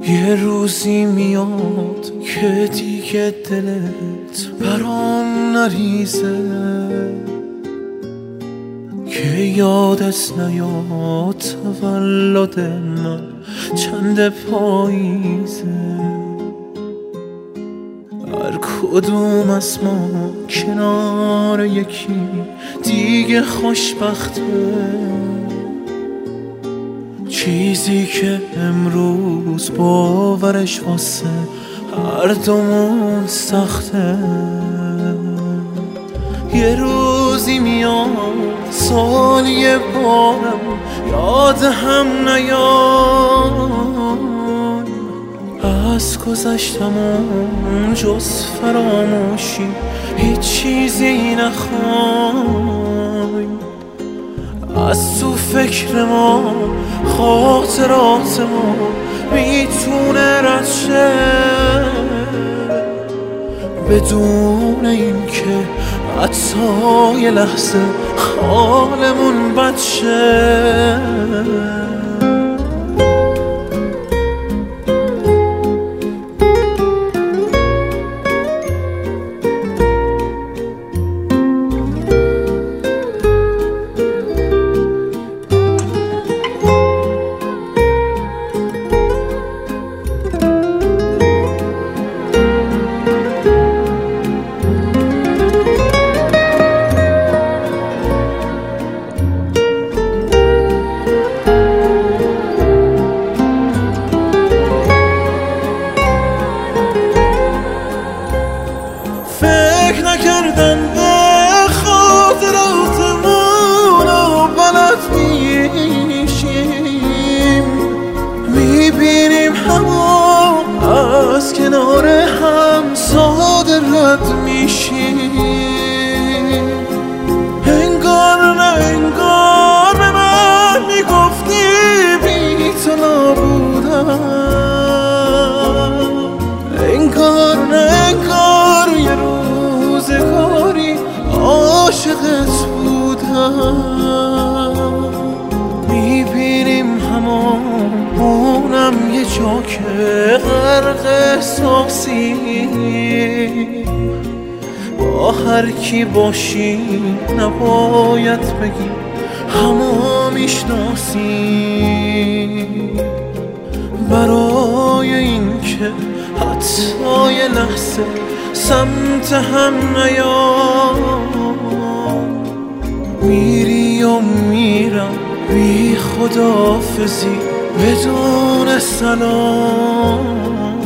یه روزی میاد که دیگه دلت برام نریزه، که یادت نیاد تولد من چند پاییزه. هر کدوم از ما کنار یکی دیگه خوشبخته، چیزی که امروز باورش واسه هر دومون سخته. یه روزی میاد سال یه بارم یاد هم نیاد، از گذشتمون جز فراموشی هیچ چیزی نخوای. از تو فکر ما خاطرات ما میتونه رد شه، بدون این که حتی یه لحظه حالمون بد شه. نکردم به خاطراتمون و بلد میشیم، میبینیم همون از کنار هم ساده رد میشیم. انگار نه انگار به من میگفتی بی تو نبودم، انگار نه انگار یه روزگاری عاشقت بودم. میبینیم همونم یه جا که غرق احساسی، با هر کی باشی نباید بگی همو میشناسی، برای این که حتی یه لحظه سمت هم نیام. میری و میرم بی خداحافظی بدون سلام.